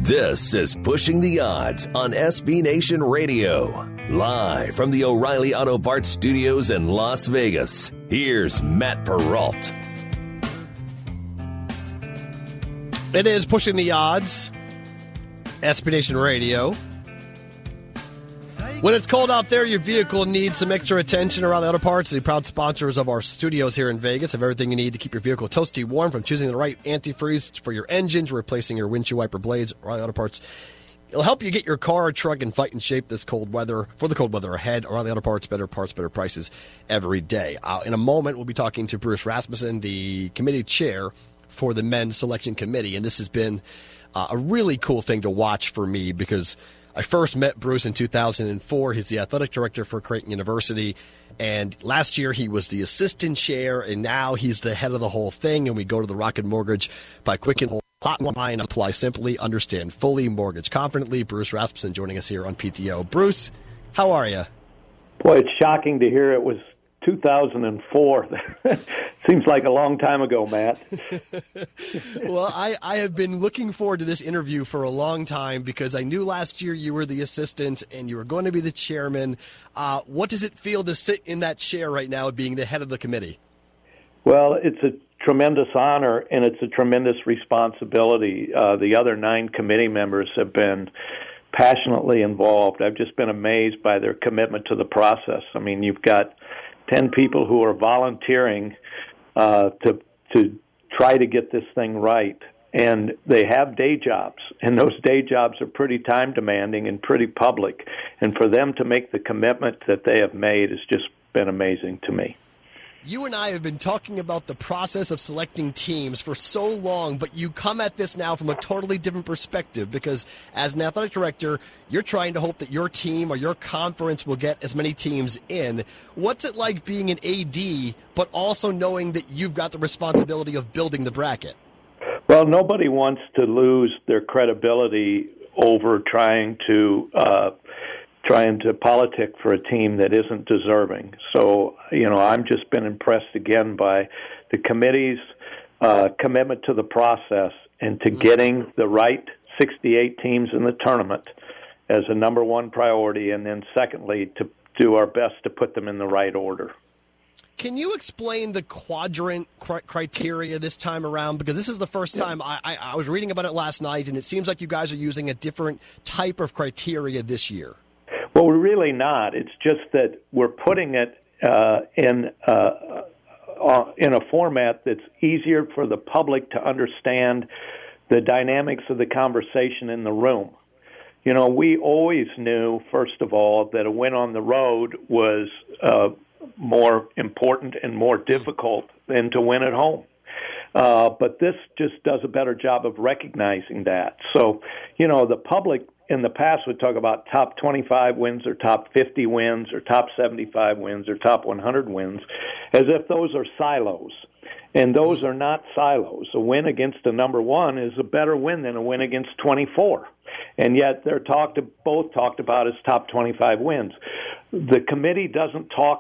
This is Pushing the Odds on SB Nation Radio. Live from the O'Reilly Auto Parts Studios in Las Vegas, here's Matt Perrault. It is Pushing the Odds, SB Nation Radio. When it's cold out there, your vehicle needs some extra attention. O'Reilly Auto Parts, the proud sponsors of our studios here in Vegas, have everything you need to keep your vehicle toasty warm, from choosing the right antifreeze for your engine to replacing your windshield wiper blades. O'Reilly Auto Parts, it'll help you get your car or truck in fighting shape this cold weather, for the cold weather ahead. O'Reilly Auto Parts, better prices every day. In a moment, we'll be talking to Bruce Rasmussen, the committee chair for the men's selection committee, and this has been a really cool thing to watch for me because I first met Bruce in 2004. He's the athletic director for Creighton University. And last year he was the assistant chair, and now he's the head of the whole thing. And we go to the Rocket Mortgage by Quicken Hotline. Apply simply, understand fully, mortgage confidently. Bruce Rasmussen joining us here on PTO. Bruce, how are you? Boy, it's shocking to hear it was 2004. Seems like a long time ago, Matt. Well, I have been looking forward to this interview for a long time because I knew last year you were the assistant and you were going to be the chairman. What does it feel to sit in that chair right now, being the head of the committee? Well, it's a tremendous honor and it's a tremendous responsibility. The other 9 committee members have been passionately involved. I've just been amazed by their commitment to the process. I mean, you've got 10 people who are volunteering to try to get this thing right. And they have day jobs, and those day jobs are pretty time demanding and pretty public. And for them to make the commitment that they have made has just been amazing to me. You and I have been talking about the process of selecting teams for so long, but you come at this now from a totally different perspective because as an athletic director, you're trying to hope that your team or your conference will get as many teams in. What's it like being an AD, but also knowing that you've got the responsibility of building the bracket? Well, nobody wants to lose their credibility over trying to politic for a team that isn't deserving. So, I've just been impressed again by the committee's commitment to the process and to getting the right 68 teams in the tournament as a number one priority, and then secondly, to do our best to put them in the right order. Can you explain the quadrant criteria this time around? Because this is the first time I was reading about it last night, and it seems like you guys are using a different type of criteria this year. Well, we're really not. It's just that we're putting it in a format that's easier for the public to understand the dynamics of the conversation in the room. We always knew, first of all, that a win on the road was more important and more difficult than to win at home. But this just does a better job of recognizing that. So, the public in the past would talk about top 25 wins or top 50 wins or top 75 wins or top 100 wins as if those are silos. And those are not silos. A win against a number one is a better win than a win against 24. And yet they're both talked about as top 25 wins. The committee doesn't talk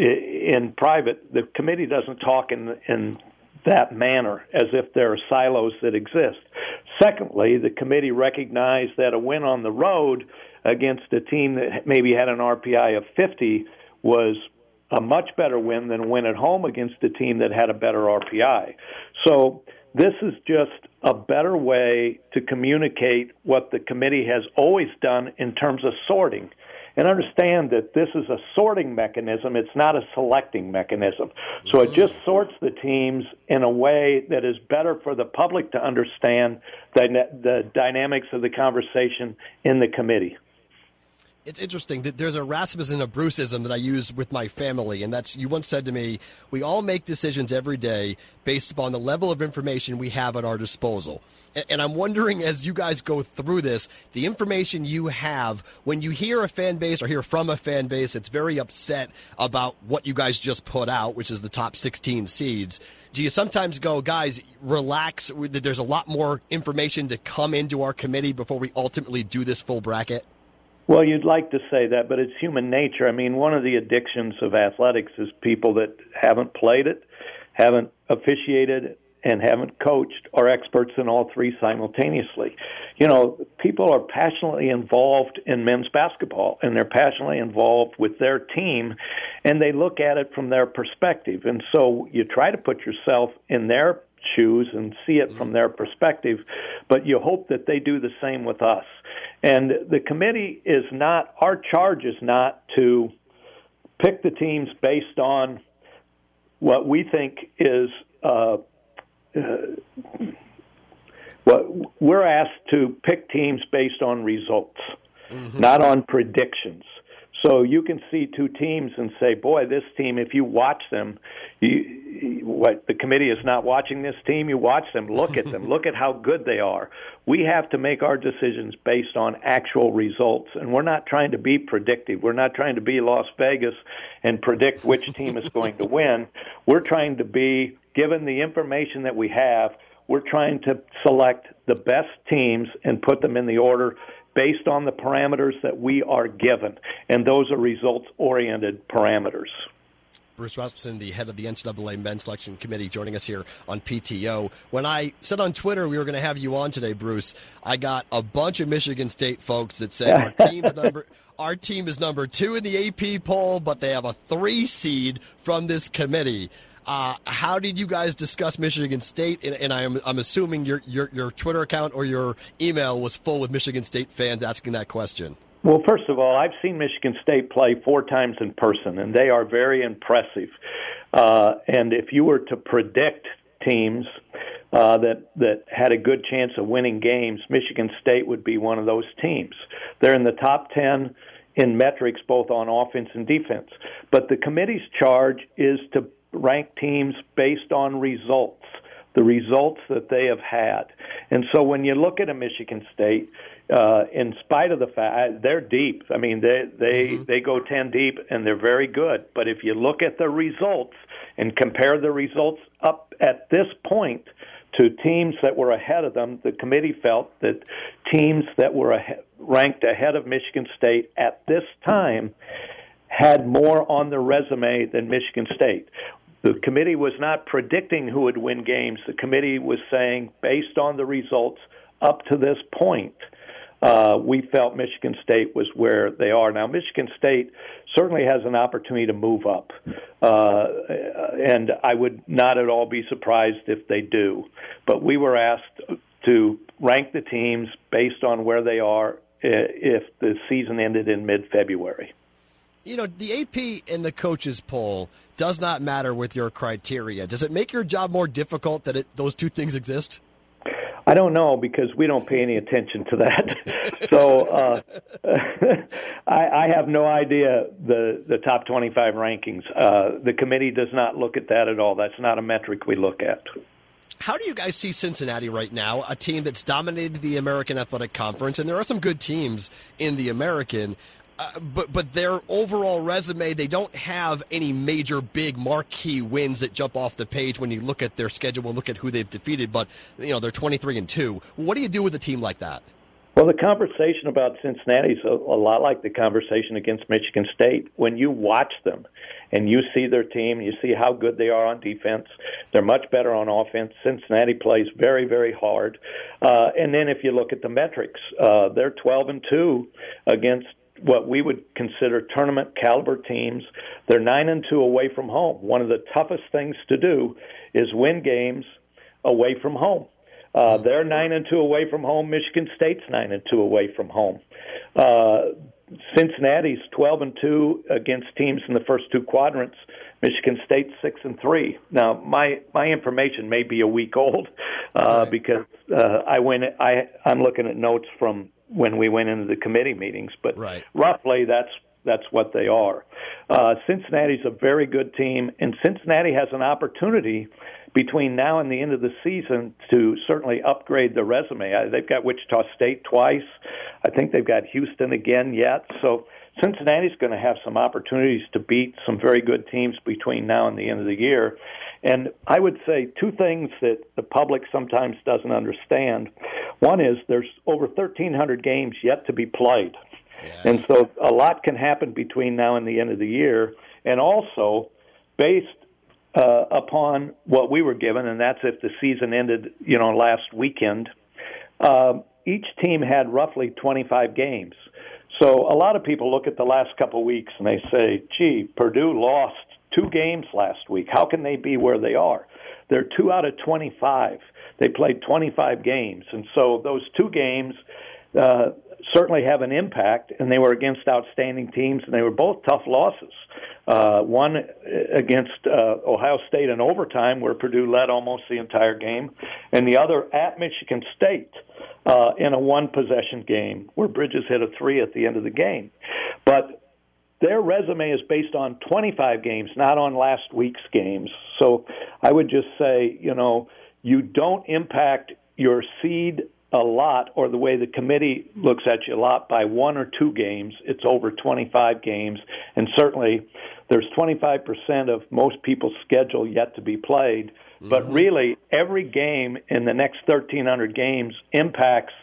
in private. The committee doesn't talk in that manner as if there are silos that exist. Secondly, the committee recognized that a win on the road against a team that maybe had an RPI of 50 was a much better win than a win at home against a team that had a better RPI. So this is just a better way to communicate what the committee has always done in terms of sorting. And understand that this is a sorting mechanism. It's not a selecting mechanism. So it just sorts the teams in a way that is better for the public to understand the dynamics of the conversation in the committee. It's interesting that there's a Rasmussen, a Bruceism that I use with my family, and that's, you once said to me, we all make decisions every day based upon the level of information we have at our disposal. And I'm wondering, as you guys go through this, the information you have, when you hear a fan base or hear from a fan base that's very upset about what you guys just put out, which is the top 16 seeds, do you sometimes go, guys, relax, there's a lot more information to come into our committee before we ultimately do this full bracket? Well, you'd like to say that, but it's human nature. I mean, one of the addictions of athletics is people that haven't played it, haven't officiated and haven't coached are experts in all three simultaneously. You know, people are passionately involved in men's basketball, and they're passionately involved with their team, and they look at it from their perspective. And so you try to put yourself in their shoes and see it from their perspective, but you hope that they do the same with us. And the committee is not, our charge is not to pick the teams based on what we think is what we're asked to pick teams based on results, not on predictions. So you can see two teams and say, boy, this team, if you watch them, the committee is not watching this team, you watch them, look at them, look at how good they are. We have to make our decisions based on actual results, and we're not trying to be predictive. We're not trying to be Las Vegas and predict which team is going to win. We're trying to be, given the information that we have, we're trying to select the best teams and put them in the order based on the parameters that we are given, and those are results-oriented parameters. Bruce Rasmussen, the head of the NCAA Men's Selection Committee, joining us here on PTO. When I said on Twitter we were going to have you on today, Bruce, I got a bunch of Michigan State folks that say our team is number 2 in the AP poll, but they have a 3 seed from this committee. How did you guys discuss Michigan State? And I'm assuming your Twitter account or your email was full with Michigan State fans asking that question. Well, first of all, I've seen Michigan State play 4 times in person, and they are very impressive. And if you were to predict teams that had a good chance of winning games, Michigan State would be one of those teams. They're in the top 10 in metrics, both on offense and defense. But the committee's charge is to rank teams based on results, the results that they have had. And so when you look at a Michigan State, in spite of the fact they're deep, I mean, they go 10 deep and they're very good. But if you look at the results and compare the results up at this point to teams that were ahead of them, the committee felt that teams that were ranked ahead of Michigan State at this time had more on their resume than Michigan State. The committee was not predicting who would win games. The committee was saying, based on the results up to this point, we felt Michigan State was where they are. Now, Michigan State certainly has an opportunity to move up, and I would not at all be surprised if they do. But we were asked to rank the teams based on where they are if the season ended in mid-February. You know, the AP and the coaches poll does not matter with your criteria. Does it make your job more difficult that those two things exist? I don't know, because we don't pay any attention to that. So I have no idea the top 25 rankings. The committee does not look at that at all. That's not a metric we look at. How do you guys see Cincinnati right now, a team that's dominated the American Athletic Conference, and there are some good teams in the American, but their overall resume, they don't have any major big marquee wins that jump off the page when you look at their schedule and look at who they've defeated, but you know they're 23-2. What do you do with a team like that? Well, the conversation about Cincinnati is a lot like the conversation against Michigan State. When you watch them and you see their team, you see how good they are on defense, they're much better on offense. Cincinnati plays very, very hard. And then if you look at the metrics, they're 12-2 against what we would consider tournament caliber teams. They're 9-2 away from home. One of the toughest things to do is win games away from home. They're 9-2 away from home. Michigan State's 9-2 away from home. Cincinnati's 12-2 against teams in the first 2 quadrants. Michigan State's 6-3. Now, my information may be a week old because I'm looking at notes from when we went into the committee meetings, but roughly that's what they are. Cincinnati's a very good team, and Cincinnati has an opportunity between now and the end of the season to certainly upgrade the resume. They've got Wichita State twice. I think they've got Houston again yet. So Cincinnati's going to have some opportunities to beat some very good teams between now and the end of the year. And I would say 2 things that the public sometimes doesn't understand. One is there's over 1,300 games yet to be played. Yeah. And so a lot can happen between now and the end of the year. And also, based upon what we were given, and that's if the season ended, last weekend. Each team had roughly 25 games. So a lot of people look at the last couple of weeks and they say, gee, Purdue lost 2 games last week. How can they be where they are? They're 2 out of 25. They played 25 games. And so those 2 games certainly have an impact, and they were against outstanding teams, and they were both tough losses. One against Ohio State in overtime, where Purdue led almost the entire game, and the other at Michigan State in a one-possession game, where Bridges hit a 3 at the end of the game. But their resume is based on 25 games, not on last week's games. So I would just say, you don't impact your seed a lot, or the way the committee looks at you a lot, by 1 or 2 games. It's over 25 games, and certainly there's 25% of most people's schedule yet to be played. But really, every game in the next 1,300 games impacts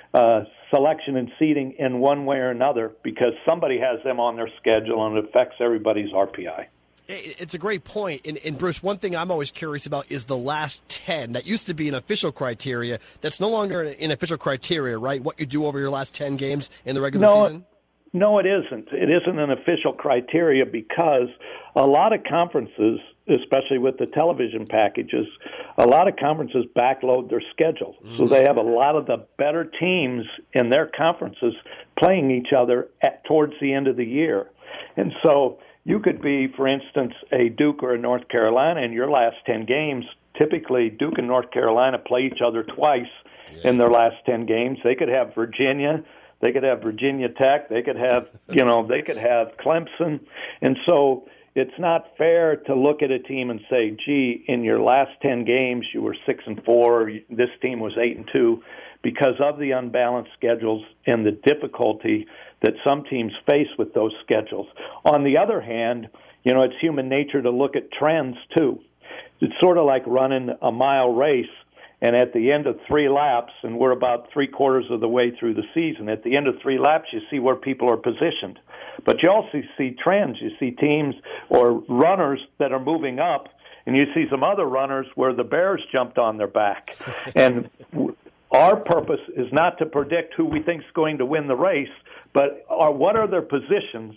selection and seeding in one way or another, because somebody has them on their schedule, and it affects everybody's RPI. It's a great point. And Bruce, one thing I'm always curious about is the last 10. That used to be an official criteria. That's no longer an official criteria, right? What you do over your last 10 games in the regular season? No, it isn't. It isn't an official criteria, because a lot of conferences, especially with the television packages, a lot of conferences backload their schedule. So they have a lot of the better teams in their conferences playing each other towards the end of the year. And so you could be, for instance, a Duke or a North Carolina in your last 10 games. Typically, Duke and North Carolina play each other twice in their last 10 games. They could have Virginia. They could have Virginia Tech. They could have, they could have Clemson. And so it's not fair to look at a team and say, gee, in your last 10 games, you were 6-4. This team was 8-2, because of the unbalanced schedules and the difficulty that some teams face with those schedules. On the other hand, it's human nature to look at trends too. It's sort of like running a mile race, and at the end of 3 laps, and we're about 3/4 of the way through the season, at the end of 3 laps, you see where people are positioned. But you also see trends. You see teams or runners that are moving up, and you see some other runners where the Bears jumped on their back. And our purpose is not to predict who we think is going to win the race, but what are their positions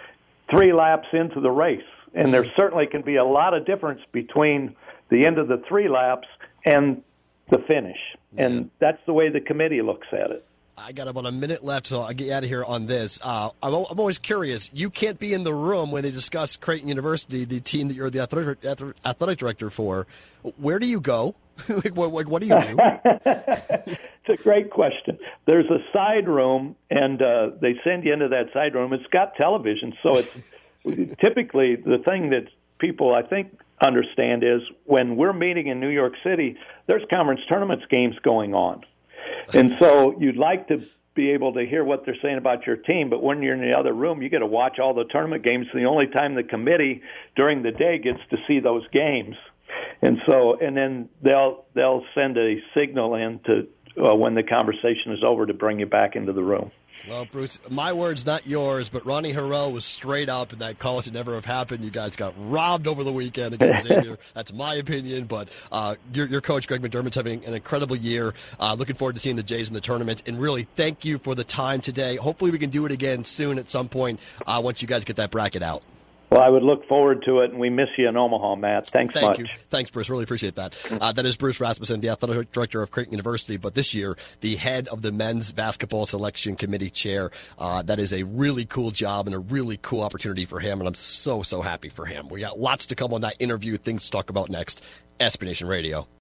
3 laps into the race? And there certainly can be a lot of difference between the end of the 3 laps and the finish. And that's the way the committee looks at it. I got about a minute left, so I'll get out of here on this. I'm always curious. You can't be in the room when they discuss Creighton University, the team that you're the athletic director for. Where do you go? What do you do? It's a great question. There's a side room, and they send you into that side room. It's got television, so it's typically the thing that people, I think, understand is when we're meeting in New York City, there's conference tournaments games going on. And so you'd like to be able to hear what they're saying about your team, but when you're in the other room, you get to watch all the tournament games. The only time the committee during the day gets to see those games. And so, and then they'll send a signal in to when the conversation is over to bring you back into the room. Well, Bruce, my words, not yours, but Ronnie Harrell was straight up, and that call should never have happened. You guys got robbed over the weekend against Xavier. That's my opinion, but your coach, Greg McDermott's having an incredible year. Looking forward to seeing the Jays in the tournament, and really thank you for the time today. Hopefully we can do it again soon at some point once you guys get that bracket out. Well, I would look forward to it, and we miss you in Omaha, Matt. Thank much. You. Thanks, Bruce. Really appreciate that. That is Bruce Rasmussen, the athletic director of Creighton University, but this year, the head of the men's basketball selection committee chair. That is a really cool job and a really cool opportunity for him, and I'm so happy for him. We got lots to come on that interview, things to talk about next. SB Nation Radio.